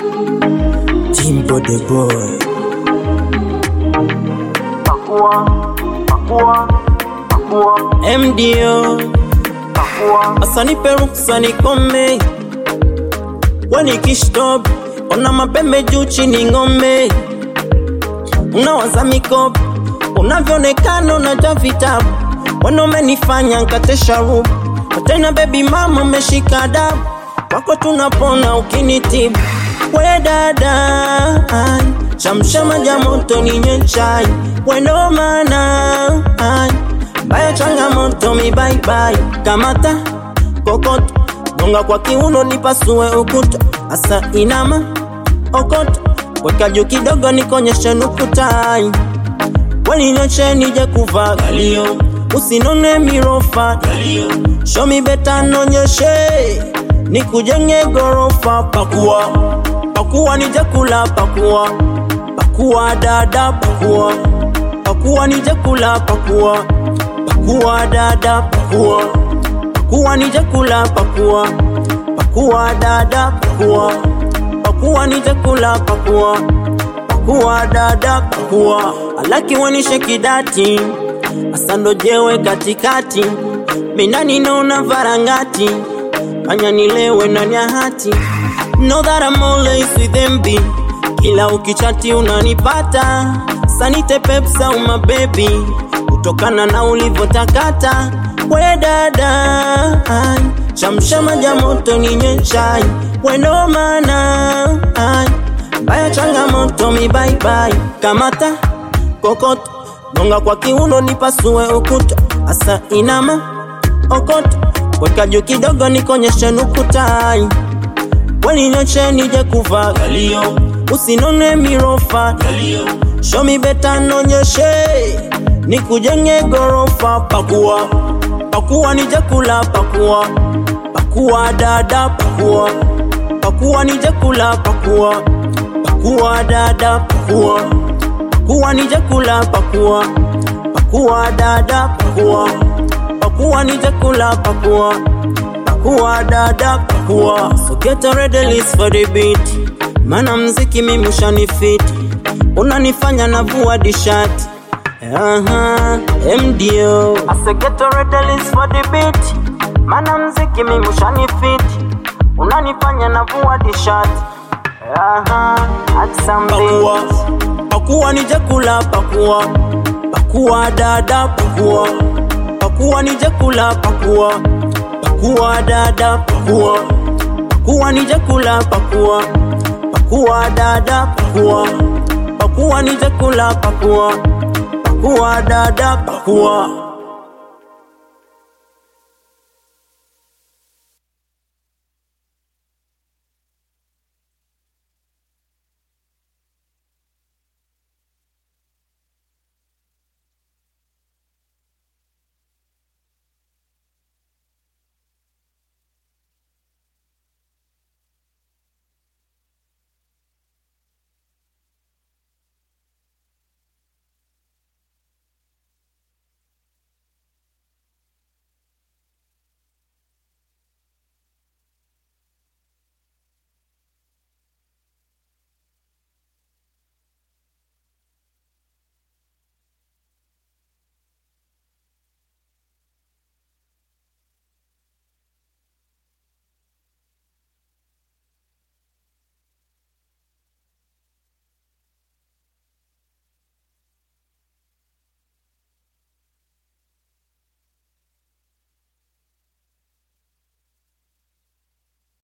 Jimbo the boy. Pakua MDO Asani peruksa nikome Wani kishtob Ona mapembe juu chini ngome Unawaza mikob Unavyonekana unajua vitabu Wano menifanya nkate sharubu Watena baby mama meshika adabu Wako tunapona ukinitibu We dada Shamshama jamoto ninye chai Wendo mana Baya changamoto mi bye bye Kamata kokoto Gonga kwa kiuno nipasue ukuta Asa inama okoto Weka juu kidogo nikonyeshe nukutai Wani nyoche nije kuvaa Galio Usinone mirofa Galio Show me better nonyeshe Nikujenge gorofa Pakua nije kula pakua Pakua dada pakua Pakua nije kula pakua Pakua dada pakua Pakua nije kula pakua Pakua dada pakua Pakua nije kula pakua Pakua dada pakua I like it when you shake it dati Asando jewe katikati Minani nona varangati Kanya nilewe na nyahati Know that I'm always with MB Kila ukichati unanipata Sanite pepsa uma baby Utokana na ulivo takata We dada Shamshama jamoto ninye chai Wendo mana Baya changamoto mi bye bye Kamata kokoto Gonga kwa kiuno nipasue ukuta Asa inama okoto Weka juu kidogo nikonyeshe nukutai Wani nyoche nije kuvaa Galio Usinone mirofa Galio Show me better nonyeshe Nikujenge gorofa Pakua nije kula pakua Pakua dada pakua Pakua nije kula pakua Pakua dada pakua Pakua nije kula pakua Pakua dada pakua Pakua nije kula pakua Pakua dada pakua So get a ready list for the beat Mana mziki mimi ushanifiti Unanifanya navua dishati MDO I say get a ready list for the beat Mana mziki mimi ushanifiti Unanifanya navua dishati Pakua nije kula pakua Pakua dada pakua Pakua nije kula pakua Pakua dada pakua Pakua nije kula pakua Pakua dada pakua Pakua nije kula pakua Pakua dada pakua